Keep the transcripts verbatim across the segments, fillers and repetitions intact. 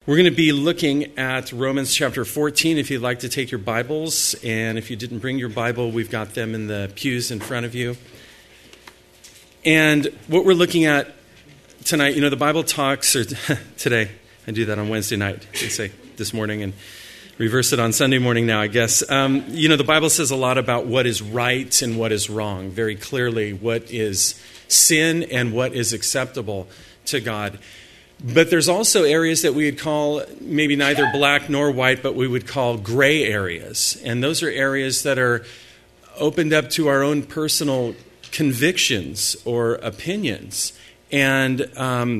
We're going to be looking at Romans chapter fourteen, if you'd like to take your Bibles. And if you didn't bring your Bible, we've got them in the pews in front of you. And what we're looking at tonight, you know, the Bible talks, or today, I do that on Wednesday night, I should say this morning, and reverse it on Sunday morning now, I guess. Um, you know, the Bible says a lot about what is right and what is wrong, very clearly what is sin and what is acceptable to God. But there's also areas that we would call maybe neither black nor white, but we would call gray areas. And those are areas that are opened up to our own personal convictions or opinions. And um,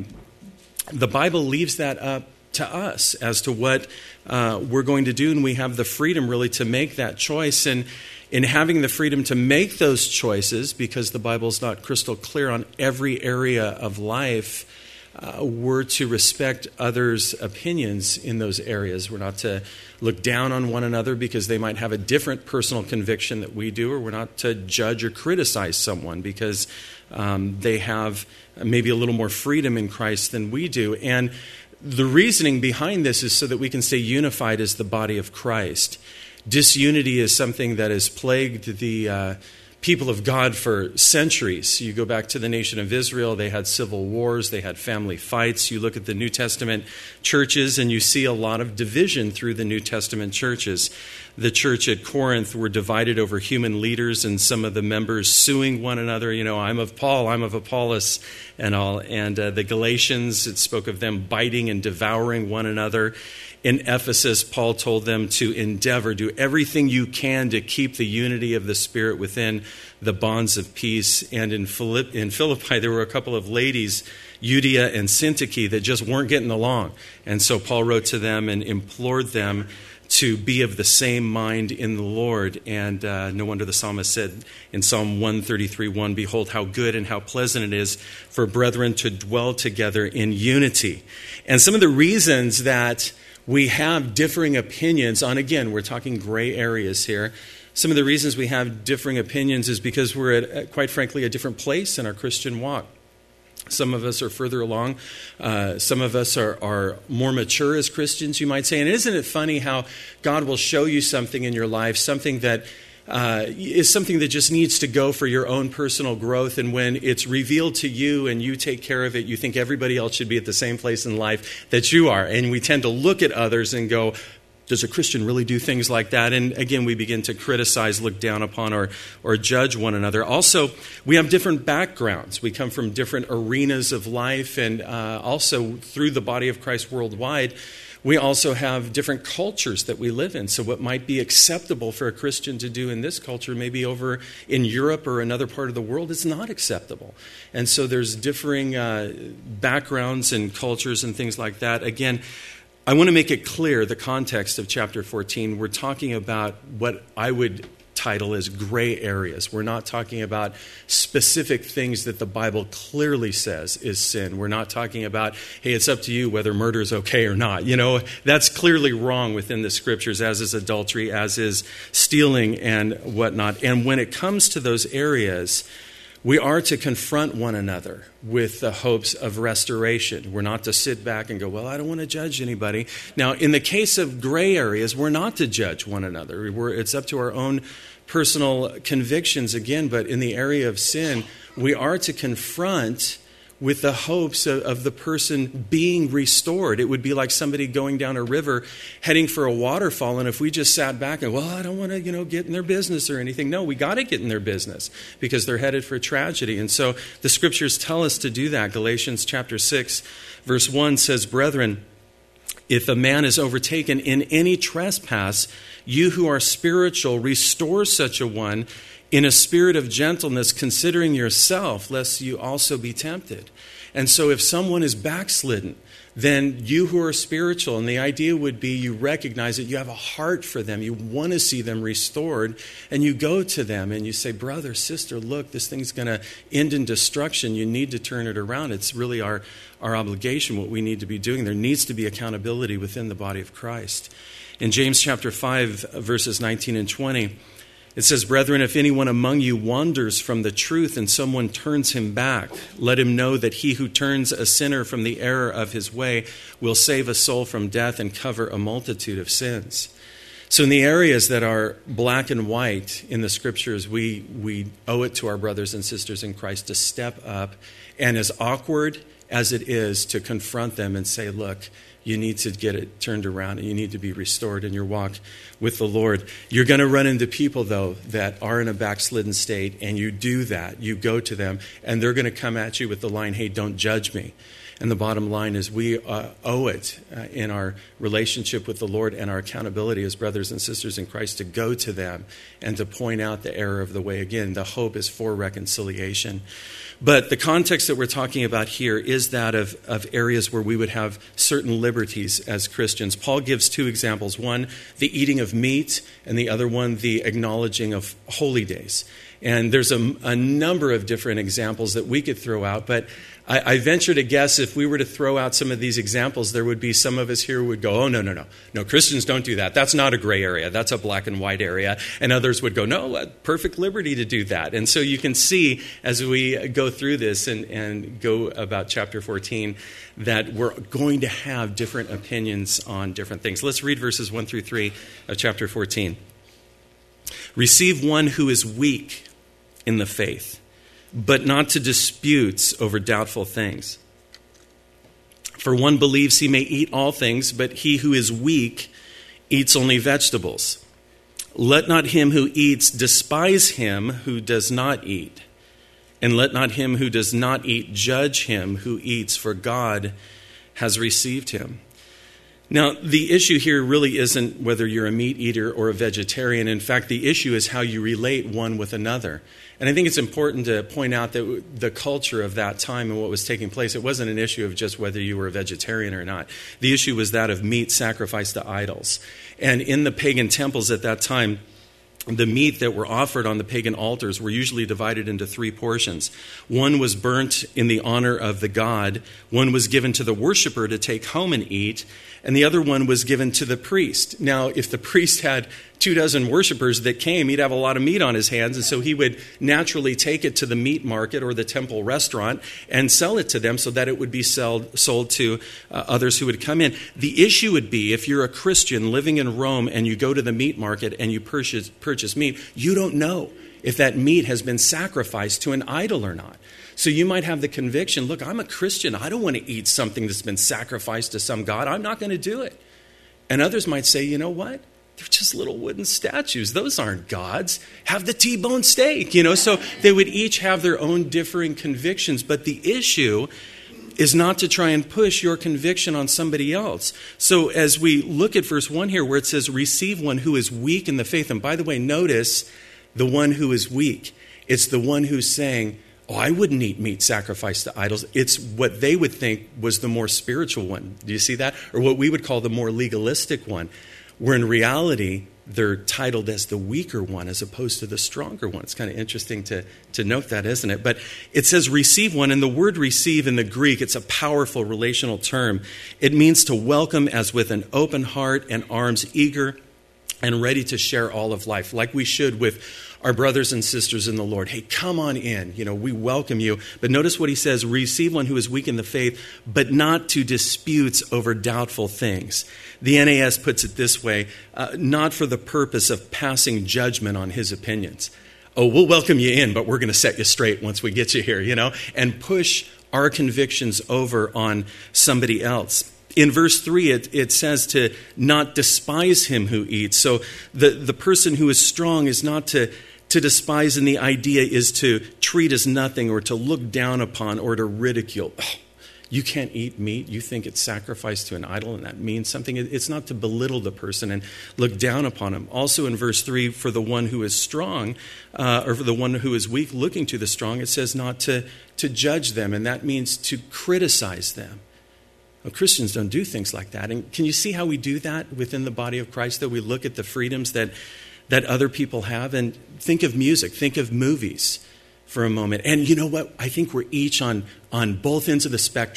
the Bible leaves that up to us as to what uh, we're going to do. And we have the freedom really to make that choice. And in having the freedom to make those choices, because the Bible's not crystal clear on every area of life, Uh, we're to respect others' opinions in those areas. We're not to look down on one another because they might have a different personal conviction that we do, or we're not to judge or criticize someone because um, they have maybe a little more freedom in Christ than we do. And the reasoning behind this is so that we can stay unified as the body of Christ. Disunity is something that has plagued the uh, people of God for centuries. You go back to the nation of Israel, they had civil wars, they had family fights. You look at the New Testament churches and you see a lot of division through the New Testament churches. The church at Corinth were divided over human leaders and some of the members suing one another. You know, I'm of Paul, I'm of Apollos and all. And uh, the Galatians, it spoke of them biting and devouring one another. In Ephesus, Paul told them to endeavor, do everything you can to keep the unity of the Spirit within the bonds of peace. And in Philippi, in Philippi there were a couple of ladies, Euodia and Syntyche, that just weren't getting along. And so Paul wrote to them and implored them to be of the same mind in the Lord. And uh, no wonder the psalmist said in Psalm one thirty-three one, "Behold, how good and how pleasant it is for brethren to dwell together in unity." And some of the reasons that we have differing opinions on, again, we're talking gray areas here. Some of the reasons we have differing opinions is because we're at, quite frankly, a different place in our Christian walk. Some of us are further along. Uh, some of us are, are more mature as Christians, you might say. And isn't it funny how God will show you something in your life, something that uh, is something that just needs to go for your own personal growth. And when it's revealed to you and you take care of it, you think everybody else should be at the same place in life that you are. And we tend to look at others and go, does a Christian really do things like that? And again, we begin to criticize, look down upon, or or judge one another. Also, we have different backgrounds. We come from different arenas of life, and uh, also through the body of Christ worldwide, we also have different cultures that we live in. So what might be acceptable for a Christian to do in this culture, maybe over in Europe or another part of the world, is not acceptable. And so there's differing uh, backgrounds and cultures and things like that. Again, I want to make it clear, the context of chapter fourteen, we're talking about what I would title as gray areas. We're not talking about specific things that the Bible clearly says is sin. We're not talking about, hey, it's up to you whether murder is okay or not. You know, that's clearly wrong within the scriptures, as is adultery, as is stealing and whatnot. And when it comes to those areas, we are to confront one another with the hopes of restoration. We're not to sit back and go, well, I don't want to judge anybody. Now, in the case of gray areas, we're not to judge one another. We're, it's up to our own personal convictions again, but in the area of sin, we are to confront with the hopes of, of the person being restored. It would be like somebody going down a river heading for a waterfall, and if we just sat back and, well, I don't want to, you know, get in their business or anything. No, we got to get in their business because they're headed for tragedy. And so the scriptures tell us to do that. Galatians chapter six, verse one says, "Brethren, if a man is overtaken in any trespass, you who are spiritual, restore such a one in a spirit of gentleness, considering yourself, lest you also be tempted." And so if someone is backslidden, then you who are spiritual, and the idea would be you recognize that you have a heart for them, you want to see them restored, and you go to them and you say, brother, sister, look, this thing's going to end in destruction. You need to turn it around. It's really our, our obligation, what we need to be doing. There needs to be accountability within the body of Christ. In James chapter five, verses nineteen and twenty, It says, brethren, if anyone among you wanders from the truth and someone turns him back, let him know that he who turns a sinner from the error of his way will save a soul from death and cover a multitude of sins. So in the areas that are black and white in the scriptures, we, we owe it to our brothers and sisters in Christ to step up, and as awkward as it is, to confront them and say, look, you need to get it turned around and you need to be restored in your walk with the Lord. You're going to run into people, though, that are in a backslidden state, and you do that. You go to them, and they're going to come at you with the line, hey, don't judge me. And the bottom line is we uh, owe it uh, in our relationship with the Lord and our accountability as brothers and sisters in Christ to go to them and to point out the error of the way. Again, the hope is for reconciliation. But the context that we're talking about here is that of, of areas where we would have certain liberties as Christians. Paul gives two examples. One, the eating of meat, and the other one, the acknowledging of holy days. And there's a, a number of different examples that we could throw out, but I, I venture to guess if we were to throw out some of these examples, there would be some of us here who would go, oh, no, no, no. No, Christians don't do that. That's not a gray area. That's a black and white area. And others would go, no, perfect liberty to do that. And so you can see as we go through this and, and go about chapter fourteen that we're going to have different opinions on different things. Let's read verses one through three of chapter fourteen. Receive one who is weak in the faith, but not to disputes over doubtful things. For one believes he may eat all things, but he who is weak eats only vegetables. Let not him who eats despise him who does not eat, and let not him who does not eat judge him who eats, for God has received him. Now, the issue here really isn't whether you're a meat eater or a vegetarian. In fact, the issue is how you relate one with another. And I think it's important to point out that the culture of that time and what was taking place, it wasn't an issue of just whether you were a vegetarian or not. The issue was that of meat sacrificed to idols. And in the pagan temples at that time, the meat that were offered on the pagan altars were usually divided into three portions. One was burnt in the honor of the god, one was given to the worshiper to take home and eat, and the other one was given to the priest. Now, if the priest had two dozen worshipers that came, he'd have a lot of meat on his hands, and so he would naturally take it to the meat market or the temple restaurant and sell it to them so that it would be sold, sold to uh, others who would come in. The issue would be if you're a Christian living in Rome and you go to the meat market and you purchase, purchase meat, you don't know if that meat has been sacrificed to an idol or not. So you might have the conviction, look, I'm a Christian. I don't want to eat something that's been sacrificed to some god. I'm not going to do it. And others might say, you know what? They're just little wooden statues. Those aren't gods. Have the T-bone steak, you know. So they would each have their own differing convictions. But the issue is not to try and push your conviction on somebody else. So as we look at verse one here where it says, receive one who is weak in the faith. And by the way, notice the one who is weak. It's the one who's saying, oh, I wouldn't eat meat sacrificed to idols. It's what they would think was the more spiritual one. Do you see that? Or what we would call the more legalistic one. Where in reality, they're titled as the weaker one as opposed to the stronger one. It's kind of interesting to, to note that, isn't it? But it says receive one, and the word receive in the Greek, it's a powerful relational term. It means to welcome as with an open heart and arms eager and ready to share all of life, like we should with our brothers and sisters in the Lord. Hey, come on in. You know, we welcome you. But notice what he says, receive one who is weak in the faith, but not to disputes over doubtful things. The N A S puts it this way, uh, not for the purpose of passing judgment on his opinions. Oh, we'll welcome you in, but we're going to set you straight once we get you here, you know, and push our convictions over on somebody else. In verse three, it, it says to not despise him who eats. So the, the person who is strong is not to, to despise, and the idea is to treat as nothing or to look down upon or to ridicule. Oh, you can't eat meat. You think it's sacrificed to an idol and that means something. It's not to belittle the person and look down upon him. Also in verse three, for the one who is strong uh, or for the one who is weak looking to the strong, it says not to, to judge them, and that means to criticize them. Well, Christians don't do things like that. And can you see how we do that within the body of Christ, that we look at the freedoms that, that other people have? And think of music, think of movies for a moment. And you know what? I think we're each on, on both ends of the spectrum.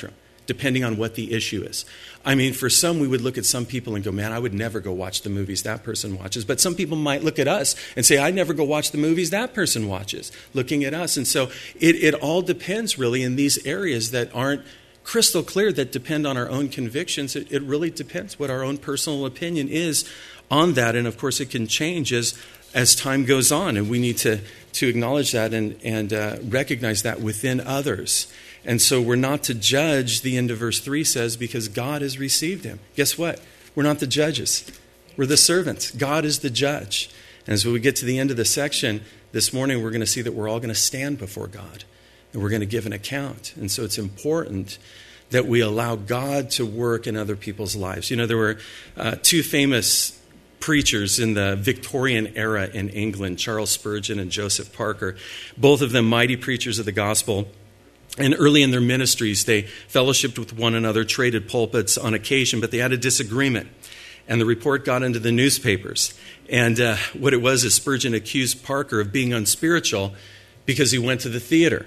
depending on what the issue is. I mean, for some, we would look at some people and go, man, I would never go watch the movies that person watches. But some people might look at us and say, I never go watch the movies that person watches, looking at us. And so it, it all depends, really, in these areas that aren't crystal clear, that depend on our own convictions. It, it really depends what our own personal opinion is on that. And, of course, it can change as, as time goes on. And we need to, to acknowledge that and, and uh, recognize that within others. And so we're not to judge, the end of verse three says, because God has received him. Guess what? We're not the judges. We're the servants. God is the judge. And as we get to the end of the section this morning, we're going to see that we're all going to stand before God. And we're going to give an account. And so it's important that we allow God to work in other people's lives. You know, there were uh, two famous preachers in the Victorian era in England, Charles Spurgeon and Joseph Parker, both of them mighty preachers of the gospel. And early in their ministries, they fellowshiped with one another, traded pulpits on occasion, but they had a disagreement. And the report got into the newspapers. And uh, what it was is Spurgeon accused Parker of being unspiritual because he went to the theater.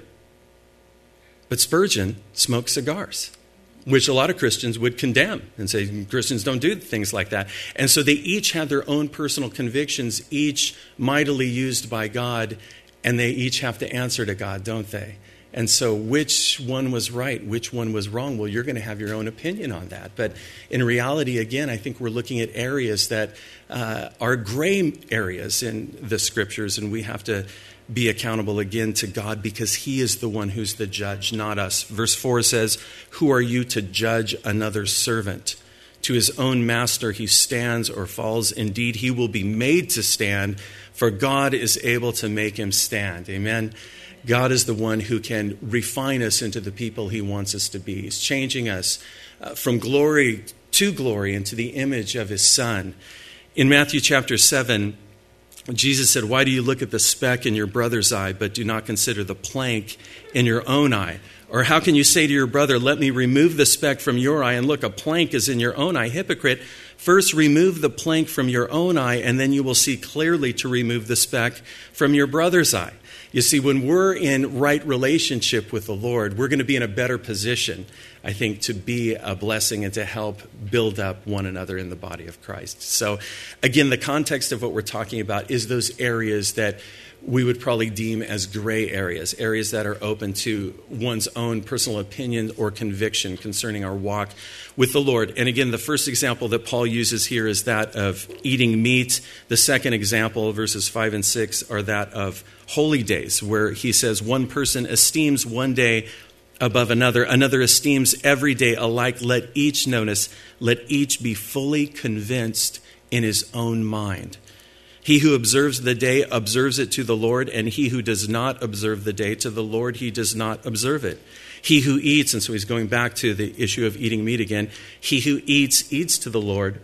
But Spurgeon smoked cigars, which a lot of Christians would condemn and say Christians don't do things like that. And so they each had their own personal convictions, each mightily used by God, and they each have to answer to God, don't they? And so which one was right, which one was wrong? Well, you're going to have your own opinion on that. But in reality, again, I think we're looking at areas that uh, are gray areas in the Scriptures, and we have to be accountable again to God because he is the one who's the judge, not us. Verse four says, who are you to judge another servant? To his own master he stands or falls. Indeed, he will be made to stand, for God is able to make him stand. Amen. God is the one who can refine us into the people he wants us to be. He's changing us uh, from glory to glory into the image of his Son. In Matthew chapter seven, Jesus said, why do you look at the speck in your brother's eye, but do not consider the plank in your own eye? Or how can you say to your brother, let me remove the speck from your eye, and look, a plank is in your own eye? Hypocrite, first remove the plank from your own eye, and then you will see clearly to remove the speck from your brother's eye. You see, when we're in right relationship with the Lord, we're going to be in a better position, I think, to be a blessing and to help build up one another in the body of Christ. So, again, the context of what we're talking about is those areas that we would probably deem as gray areas, areas that are open to one's own personal opinion or conviction concerning our walk with the Lord. And again, the first example that Paul uses here is that of eating meat. The second example, verses five and six, are that of holy days, where he says one person esteems one day above another, another esteems every day alike. Let each notice, let each be fully convinced in his own mind. He who observes the day observes it to the Lord, and he who does not observe the day to the Lord, he does not observe it. He who eats, and so he's going back to the issue of eating meat again, he who eats, eats to the Lord,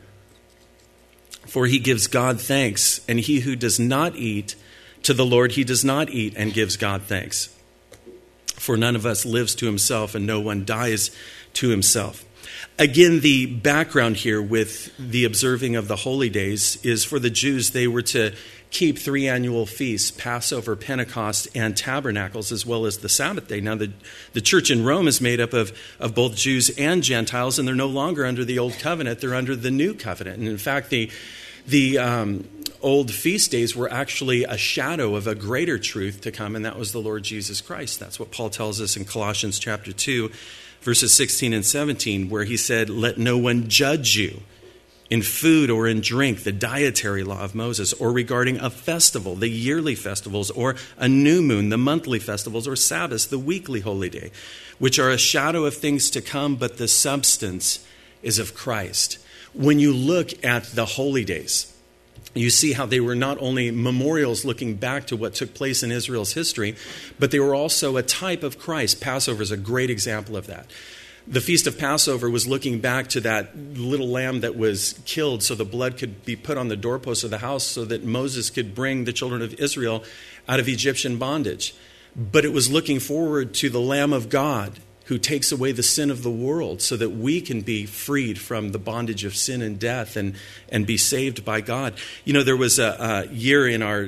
for he gives God thanks, and he who does not eat to the Lord, he does not eat and gives God thanks. For none of us lives to himself, and no one dies to himself. Again, the background here with the observing of the holy days is for the Jews, they were to keep three annual feasts, Passover, Pentecost, and Tabernacles, as well as the Sabbath day. Now, the, the church in Rome is made up of, of both Jews and Gentiles, and they're no longer under the old covenant, they're under the new covenant. And in fact, the, the um, old feast days were actually a shadow of a greater truth to come, and that was the Lord Jesus Christ. That's what Paul tells us in Colossians chapter two, verses sixteen and seventeen, where he said, let no one judge you in food or in drink, the dietary law of Moses, or regarding a festival, the yearly festivals, or a new moon, the monthly festivals, or Sabbaths, the weekly holy day, which are a shadow of things to come, but the substance is of Christ. When you look at the holy days, you see how they were not only memorials looking back to what took place in Israel's history, but they were also a type of Christ. Passover is a great example of that. The Feast of Passover was looking back to that little lamb that was killed so the blood could be put on the doorposts of the house so that Moses could bring the children of Israel out of Egyptian bondage. But it was looking forward to the Lamb of God who takes away the sin of the world so that we can be freed from the bondage of sin and death and, and be saved by God. You know, there was a, a year in our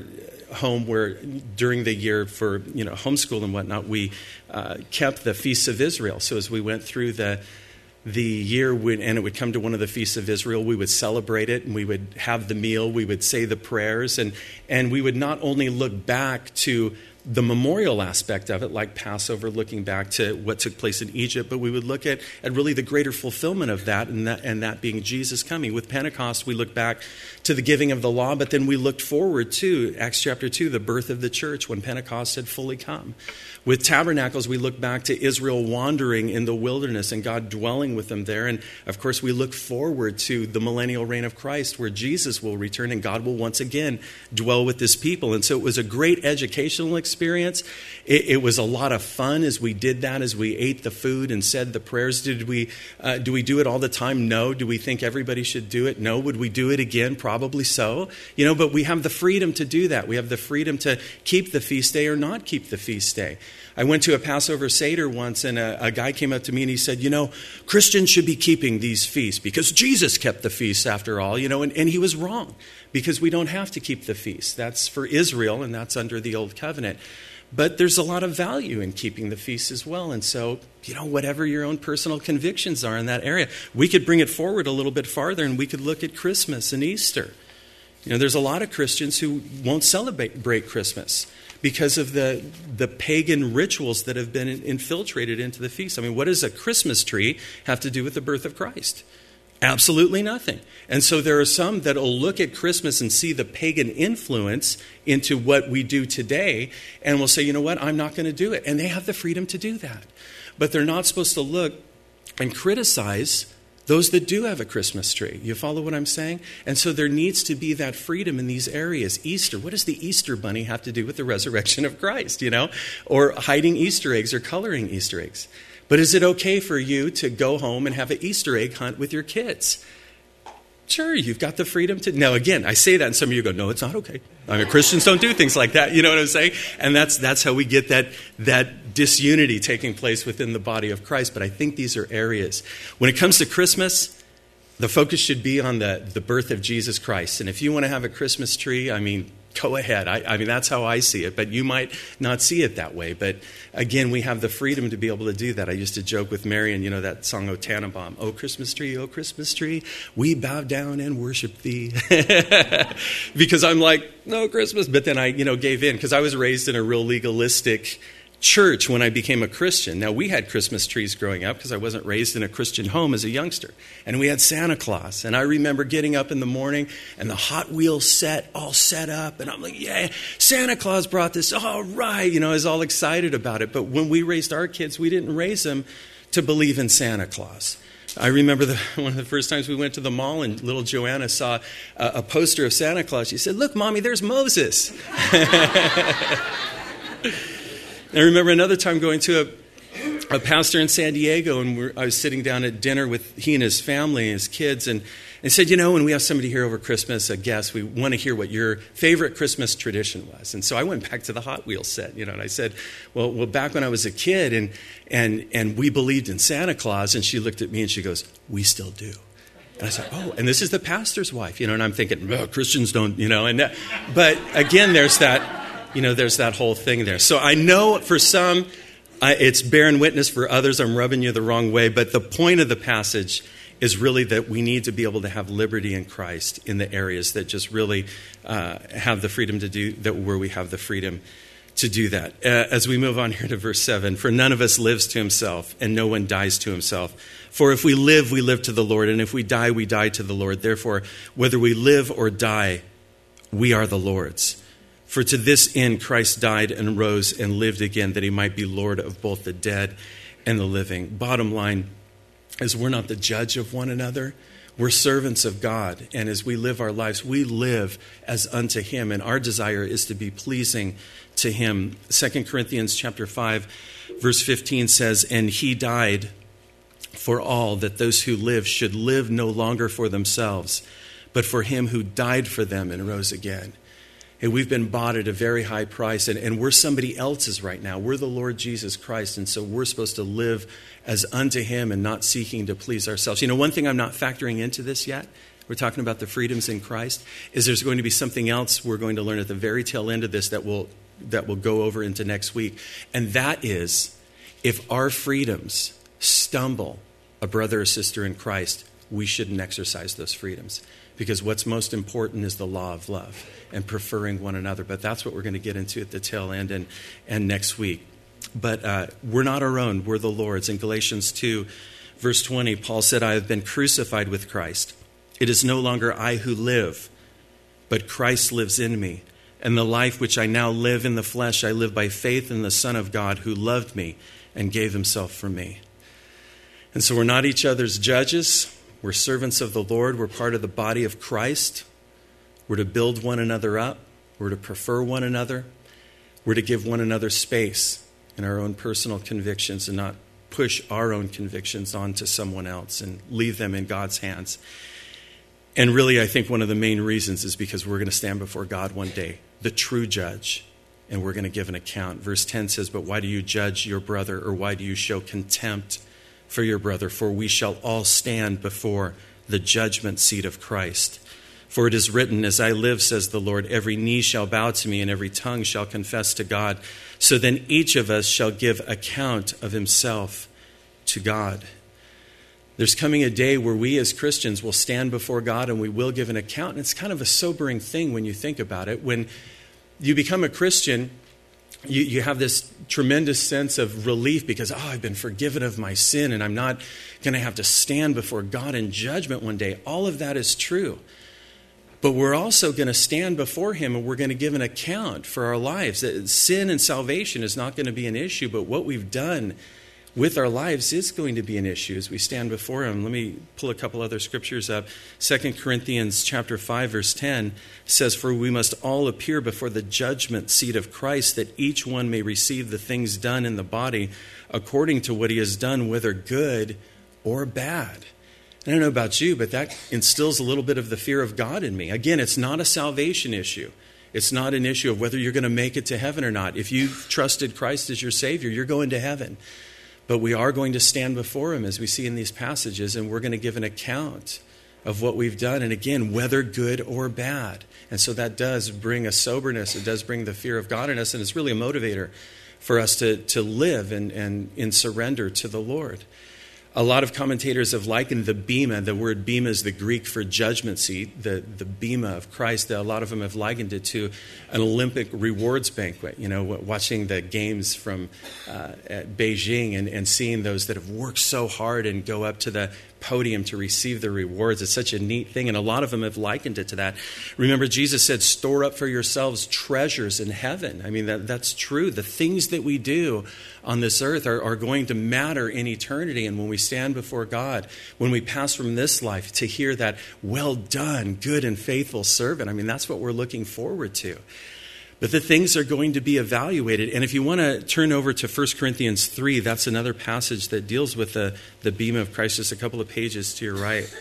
home where during the year for, you know, homeschool and whatnot, we uh, kept the Feasts of Israel. So as we went through the the year when, and it would come to one of the Feasts of Israel, we would celebrate it and we would have the meal, we would say the prayers, and, and we would not only look back to the memorial aspect of it, like Passover, looking back to what took place in Egypt, but we would look at, at really the greater fulfillment of that and, that, and that being Jesus coming. With Pentecost, we look back to the giving of the law, but then we looked forward to Acts chapter two, the birth of the church when Pentecost had fully come. With Tabernacles, we look back to Israel wandering in the wilderness and God dwelling with them there. And of course, we look forward to the millennial reign of Christ where Jesus will return and God will once again dwell with his people. And so it was a great educational experience. It, it was a lot of fun as we did that, as we ate the food and said the prayers. Did we, uh, do we do it all the time? No. Do we think everybody should do it? No. Would we do it again? Probably so. You know, but we have the freedom to do that. We have the freedom to keep the feast day or not keep the feast day. I went to a Passover Seder once, and a, a guy came up to me and he said, you know, Christians should be keeping these feasts because Jesus kept the feasts after all, you know, and, and he was wrong because we don't have to keep the feasts. That's for Israel, and that's under the Old Covenant. But there's a lot of value in keeping the feasts as well. And so, you know, whatever your own personal convictions are in that area, we could bring it forward a little bit farther and we could look at Christmas and Easter. You know, there's a lot of Christians who won't celebrate Christmas because of the the pagan rituals that have been infiltrated into the feast. I mean, what does a Christmas tree have to do with the birth of Christ? Absolutely nothing. And so there are some that will look at Christmas and see the pagan influence into what we do today and will say, you know what, I'm not going to do it. And they have the freedom to do that. But they're not supposed to look and criticize those that do have a Christmas tree. You follow what I'm saying? And so there needs to be that freedom in these areas. Easter, what does the Easter bunny have to do with the resurrection of Christ, you know? Or hiding Easter eggs or coloring Easter eggs? But is it okay for you to go home and have an Easter egg hunt with your kids? Sure, you've got the freedom to. Now, again, I say that and some of you go, no, it's not okay. I mean, Christians don't do things like that. You know what I'm saying? And that's that's how we get that that disunity taking place within the body of Christ. But I think these are areas. When it comes to Christmas, the focus should be on the, the birth of Jesus Christ. And if you want to have a Christmas tree, I mean, go ahead. I, I mean, that's how I see it. But you might not see it that way. But again, we have the freedom to be able to do that. I used to joke with Marion, you know, that song, O Tannenbaum. Oh, Christmas tree, oh, Christmas tree, we bow down and worship thee. Because I'm like, no, Christmas. But then I, you know, gave in because I was raised in a real legalistic church when I became a Christian. Now, we had Christmas trees growing up because I wasn't raised in a Christian home as a youngster. And we had Santa Claus. And I remember getting up in the morning and the Hot Wheels set all set up. And I'm like, yeah, Santa Claus brought this. All right. You know, I was all excited about it. But when we raised our kids, we didn't raise them to believe in Santa Claus. I remember the, one of the first times we went to the mall and little Joanna saw a, a poster of Santa Claus. She said, look, Mommy, there's Moses. I remember another time going to a, a pastor in San Diego, and we're, I was sitting down at dinner with he and his family, his kids, and he said, you know, when we have somebody here over Christmas, a guest, we want to hear what your favorite Christmas tradition was. And so I went back to the Hot Wheels set, you know, and I said, well, well, back when I was a kid and and and we believed in Santa Claus, and she looked at me and she goes, we still do. And I said, oh, and this is the pastor's wife, you know, and I'm thinking, well, Christians don't, you know, and that, but again, there's that. You know, there's that whole thing there. So I know for some, I, it's bearing witness. For others, I'm rubbing you the wrong way. But the point of the passage is really that we need to be able to have liberty in Christ in the areas that just really uh, have the freedom to do that, where we have the freedom to do that. Uh, as we move on here to verse seven, for none of us lives to himself, and no one dies to himself. For if we live, we live to the Lord, and if we die, we die to the Lord. Therefore, whether we live or die, we are the Lord's. For to this end Christ died and rose and lived again, that he might be Lord of both the dead and the living. Bottom line is, we're not the judge of one another. We're servants of God. And as we live our lives, we live as unto him. And our desire is to be pleasing to him. Second Corinthians chapter five, verse fifteen says, and he died for all, that those who live should live no longer for themselves, but for him who died for them and rose again. And we've been bought at a very high price, and, and we're somebody else's right now. We're the Lord Jesus Christ, and so we're supposed to live as unto him and not seeking to please ourselves. You know, one thing I'm not factoring into this yet, We're talking about the freedoms in Christ. Is there's going to be something else we're going to learn at the very tail end of this that will that will go over into next week. And that is, if our freedoms stumble a brother or sister in Christ, we shouldn't exercise those freedoms. Because what's most important is the law of love and preferring one another. But that's what we're going to get into at the tail end and, and next week. But uh, we're not our own, we're the Lord's. In Galatians two, verse twenty, Paul said, I have been crucified with Christ. It is no longer I who live, but Christ lives in me. And the life which I now live in the flesh, I live by faith in the Son of God who loved me and gave himself for me. And so we're not each other's judges. We're servants of the Lord. We're part of the body of Christ. We're to build one another up. We're to prefer one another. We're to give one another space in our own personal convictions and not push our own convictions onto someone else and leave them in God's hands. And really, I think one of the main reasons is because we're going to stand before God one day, the true judge, and we're going to give an account. Verse ten says, but why do you judge your brother, or why do you show contempt for your brother? For we shall all stand before the judgment seat of Christ. For it is written, as I live, says the Lord, every knee shall bow to me and every tongue shall confess to God. So then each of us shall give account of himself to God. There's coming a day where we as Christians will stand before God and we will give an account. And it's kind of a sobering thing when you think about it. When you become a Christian, You, you have this tremendous sense of relief because, oh, I've been forgiven of my sin and I'm not going to have to stand before God in judgment one day. All of that is true. But we're also going to stand before him and we're going to give an account for our lives. Sin and salvation is not going to be an issue, but what we've done with our lives is going to be an issue as we stand before him. Let me pull a couple other scriptures up. Second Corinthians chapter five, verse ten says, for we must all appear before the judgment seat of Christ, that each one may receive the things done in the body according to what he has done, whether good or bad. I don't know about you, but that instills a little bit of the fear of God in me. Again, it's not a salvation issue. It's not an issue of whether you're going to make it to heaven or not. If you've trusted Christ as your Savior, you're going to heaven. But we are going to stand before him, as we see in these passages, and we're going to give an account of what we've done, and again, whether good or bad. And so that does bring a soberness. It does bring the fear of God in us, and it's really a motivator for us to, to live and, and in surrender to the Lord. A lot of commentators have likened the bema, the word bema is the Greek for judgment seat, the, the bema of Christ. A lot of them have likened it to an Olympic rewards banquet, you know, watching the games from uh, at Beijing and, and seeing those that have worked so hard and go up to the podium to receive the rewards. It's such a neat thing, and a lot of them have likened it to that. Remember, Jesus said, store up for yourselves treasures in heaven. I mean, that, that's true. The things that we do on this earth are, are going to matter in eternity, and when we stand before God, when we pass from this life, to hear that, well done, good and faithful servant, I mean, that's what we're looking forward to. But the things are going to be evaluated. And if you want to turn over to First Corinthians three, that's another passage that deals with the, the bema of Christ, just a couple of pages to your right.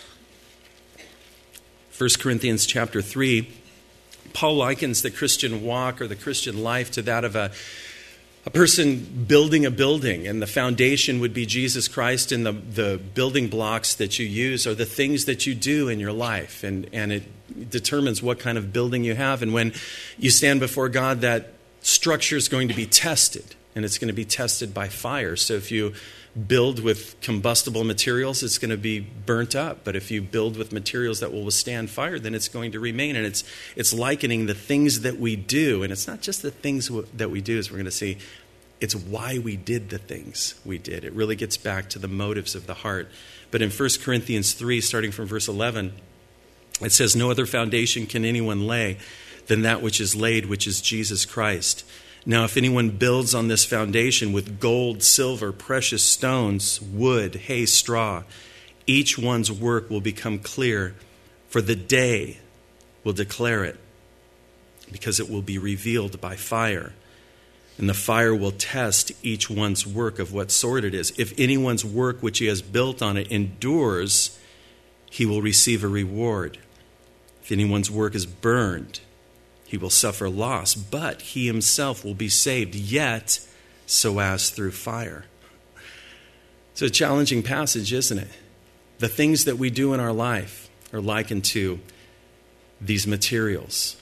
First Corinthians chapter three, Paul likens the Christian walk or the Christian life to that of a A person building a building, and the foundation would be Jesus Christ, and the, the building blocks that you use are the things that you do in your life, and, and it determines what kind of building you have. And when you stand before God, that structure is going to be tested, and it's going to be tested by fire. So if you build with combustible materials, it's going to be burnt up. But if you build with materials that will withstand fire, then it's going to remain. And it's it's likening the things that we do. And it's not just the things that we do, as we're going to see. It's why we did the things we did. It really gets back to the motives of the heart. But in First Corinthians three, starting from verse eleven, it says, no other foundation can anyone lay than that which is laid, which is Jesus Christ. Now, if anyone builds on this foundation with gold, silver, precious stones, wood, hay, straw, each one's work will become clear, for the day will declare it, because it will be revealed by fire. And the fire will test each one's work of what sort it is. If anyone's work which he has built on it endures, he will receive a reward. If anyone's work is burned, he will suffer loss, but he himself will be saved, yet so as through fire. It's a challenging passage, isn't it? The things that we do in our life, are likened to these materials: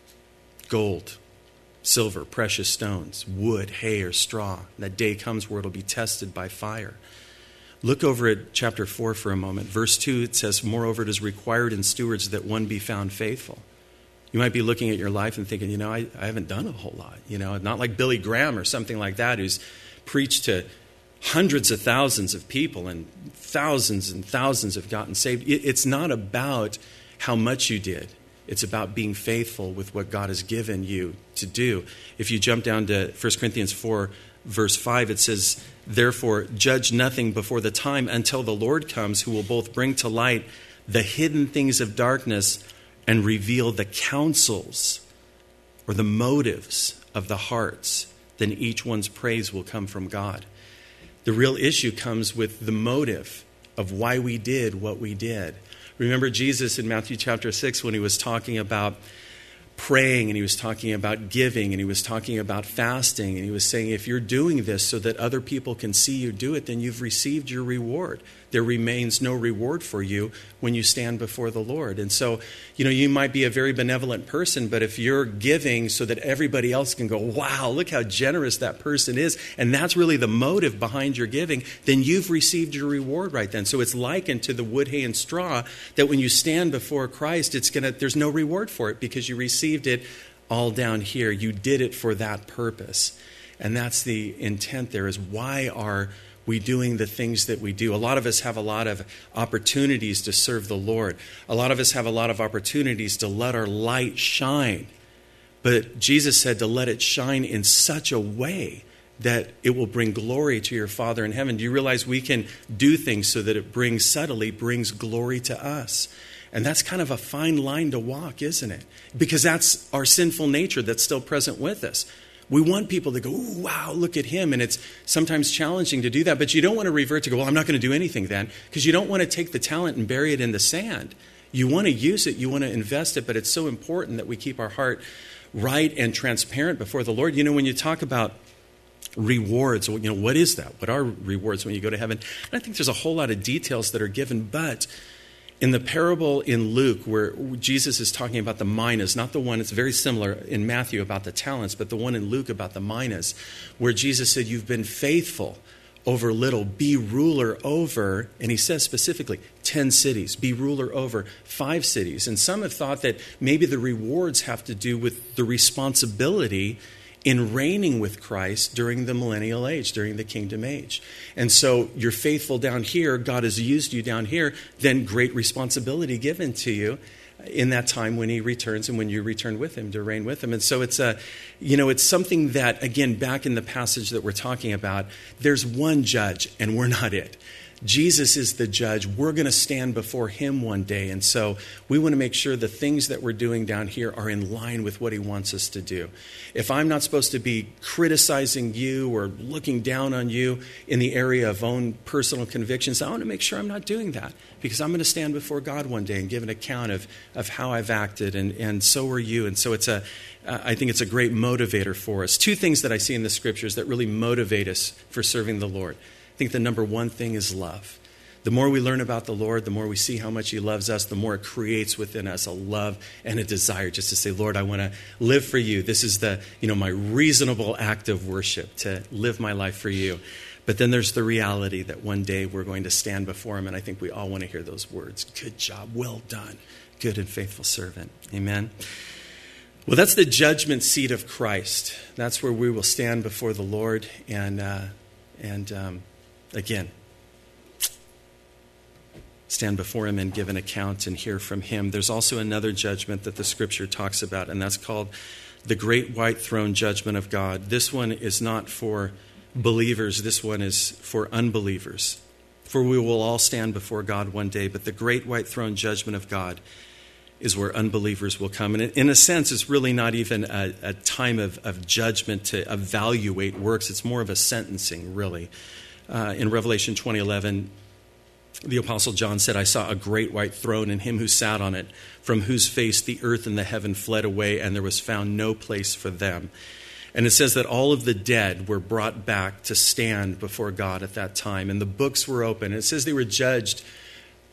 gold, silver, precious stones, wood, hay, or straw. That day comes where it'll be tested by fire. Look over at chapter four for a moment. Verse two, it says, moreover, it is required in stewards that one be found faithful. You might be looking at your life and thinking, you know, I, I haven't done a whole lot. You know, not like Billy Graham or something like that, who's preached to hundreds of thousands of people and thousands and thousands have gotten saved. It, it's not about how much you did. It's about being faithful with what God has given you to do. If you jump down to First Corinthians four, verse five, it says, therefore, judge nothing before the time until the Lord comes, who will both bring to light the hidden things of darkness and reveal the counsels or the motives of the hearts. Then each one's praise will come from God. The real issue comes with the motive of why we did what we did. Remember Jesus in Matthew chapter six when he was talking about praying and he was talking about giving and he was talking about fasting and he was saying, if you're doing this so that other people can see you do it, then you've received your reward. There remains no reward for you when you stand before the Lord. And so, you know, you might be a very benevolent person, but if you're giving so that everybody else can go, wow, look how generous that person is, and that's really the motive behind your giving, then you've received your reward right then. So it's likened to the wood, hay, and straw, that when you stand before Christ, it's gonna there's no reward for it because you received it all down here. You did it for that purpose. And that's the intent there, is why are we doing the things that we do? A lot of us have a lot of opportunities to serve the Lord. A lot of us have a lot of opportunities to let our light shine. But Jesus said to let it shine in such a way that it will bring glory to your Father in heaven. Do you realize we can do things so that it brings, subtly brings glory to us? And that's kind of a fine line to walk, isn't it? Because that's our sinful nature that's still present with us. We want people to go, ooh, wow, look at him. And it's sometimes challenging to do that. But you don't want to revert to go, well, I'm not going to do anything then. Because you don't want to take the talent and bury it in the sand. You want to use it. You want to invest it. But it's so important that we keep our heart right and transparent before the Lord. You know, when you talk about rewards, you know, what is that? What are rewards when you go to heaven? And I think there's a whole lot of details that are given. But in the parable in Luke where Jesus is talking about the minas, not the one, it's very similar in Matthew about the talents, but the one in Luke about the minas, where Jesus said, you've been faithful over little, be ruler over, and he says specifically, ten cities, be ruler over five cities. And some have thought that maybe the rewards have to do with the responsibility in reigning with Christ during the millennial age, during the kingdom age. And so you're faithful down here, God has used you down here, then great responsibility given to you in that time when he returns and when you return with him to reign with him. And so it's a, you know, it's something that, again, back in the passage that we're talking about, there's one judge and we're not it. Jesus is the judge. We're going to stand before him one day. And so we want to make sure the things that we're doing down here are in line with what he wants us to do. If I'm not supposed to be criticizing you or looking down on you in the area of own personal convictions, I want to make sure I'm not doing that, because I'm going to stand before God one day and give an account of, of how I've acted, and, and so are you. And so it's a, uh, I think it's a great motivator for us. Two things that I see in the scriptures that really motivate us for serving the Lord. I think the number one thing is love. The more we learn about the Lord, the more we see how much he loves us, the more it creates within us a love and a desire just to say, Lord, I want to live for you. This is the, you know, my reasonable act of worship, to live my life for you. But then there's the reality that one day we're going to stand before him, and I think we all want to hear those words. Good job, well done, good and faithful servant. Amen. Well, that's the judgment seat of Christ. That's where we will stand before the Lord and, uh, and um, again, stand before him and give an account and hear from him. There's also another judgment that the scripture talks about, and that's called the great white throne judgment of God. This one is not for believers. This one is for unbelievers. For we will all stand before God one day, but the great white throne judgment of God is where unbelievers will come. And in a sense, it's really not even a, a time of, of judgment to evaluate works. It's more of a sentencing, really. Uh, in Revelation twenty eleven, the Apostle John said, I saw a great white throne and him who sat on it, from whose face the earth and the heaven fled away, and there was found no place for them. And it says that all of the dead were brought back to stand before God at that time, and the books were open. It says they were judged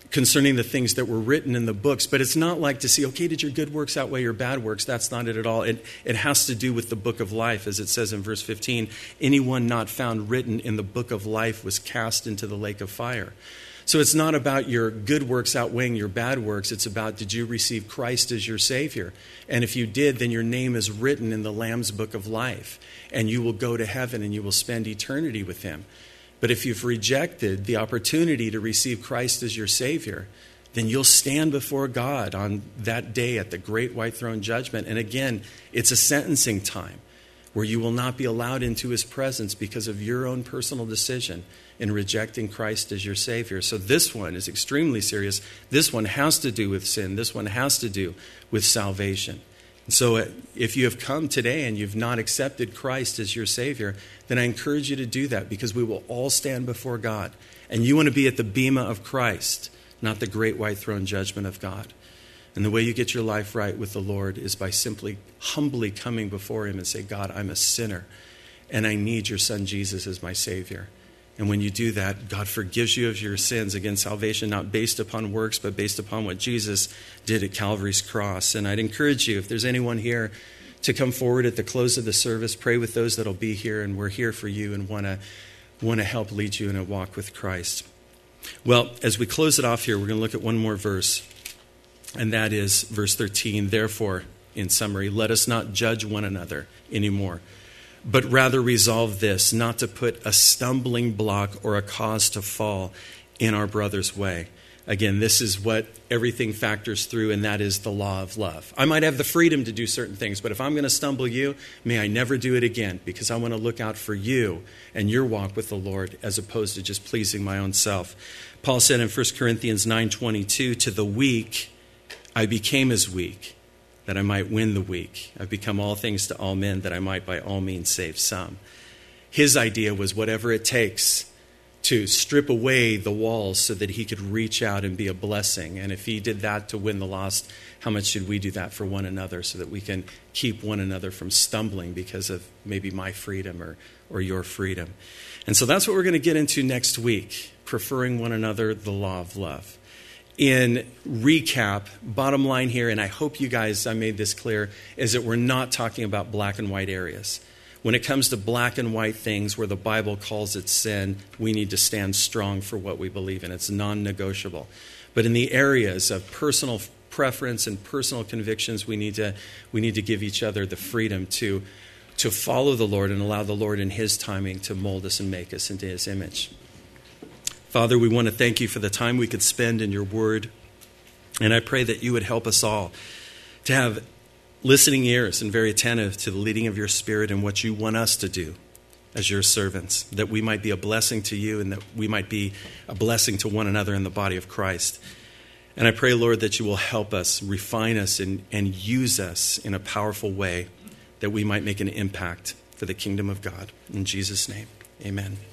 concerning the things that were written in the books. But it's not like to see, okay, did your good works outweigh your bad works? That's not it at all. It, it has to do with the book of life, as it says in verse fifteen, anyone not found written in the book of life was cast into the lake of fire. So it's not about your good works outweighing your bad works. It's about, did you receive Christ as your Savior? And if you did, then your name is written in the Lamb's book of life, and you will go to heaven and you will spend eternity with him. But if you've rejected the opportunity to receive Christ as your Savior, then you'll stand before God on that day at the great white throne judgment. And again, it's a sentencing time where you will not be allowed into his presence because of your own personal decision in rejecting Christ as your Savior. So this one is extremely serious. This one has to do with sin. This one has to do with salvation. So if you have come today and you've not accepted Christ as your Savior, then I encourage you to do that, because we will all stand before God. And you want to be at the bema of Christ, not the great white throne judgment of God. And the way you get your life right with the Lord is by simply humbly coming before him and say, God, I'm a sinner and I need your son Jesus as my Savior. And when you do that, God forgives you of your sins. Again, salvation not based upon works, but based upon what Jesus did at Calvary's cross. And I'd encourage you, if there's anyone here, to come forward at the close of the service, pray with those that'll be here, and we're here for you and want to want to help lead you in a walk with Christ. Well, as we close it off here, we're going to look at one more verse, and that is verse thirteen. Therefore, in summary, let us not judge one another anymore, but rather resolve this, not to put a stumbling block or a cause to fall in our brother's way. Again, this is what everything factors through, and that is the law of love. I might have the freedom to do certain things, but if I'm going to stumble you, may I never do it again, because I want to look out for you and your walk with the Lord as opposed to just pleasing my own self. Paul said in First Corinthians nine twenty-two, to the weak I became as weak, that I might win the weak. I've become all things to all men, that I might by all means save some. His idea was whatever it takes to strip away the walls so that he could reach out and be a blessing. And if he did that to win the lost, how much should we do that for one another so that we can keep one another from stumbling because of maybe my freedom or, or your freedom? And so that's what we're going to get into next week, preferring one another, the law of love. In recap, bottom line here, and I hope you guys, I made this clear, is that we're not talking about black and white areas. When it comes to black and white things where the Bible calls it sin, we need to stand strong for what we believe in. It's non-negotiable. But in the areas of personal preference and personal convictions, we need to we need to give each other the freedom to, to follow the Lord and allow the Lord in his timing to mold us and make us into his image. Father, we want to thank you for the time we could spend in your word. And I pray that you would help us all to have listening ears and very attentive to the leading of your Spirit and what you want us to do as your servants, that we might be a blessing to you and that we might be a blessing to one another in the body of Christ. And I pray, Lord, that you will help us, refine us, and, and use us in a powerful way that we might make an impact for the kingdom of God. In Jesus' name, amen.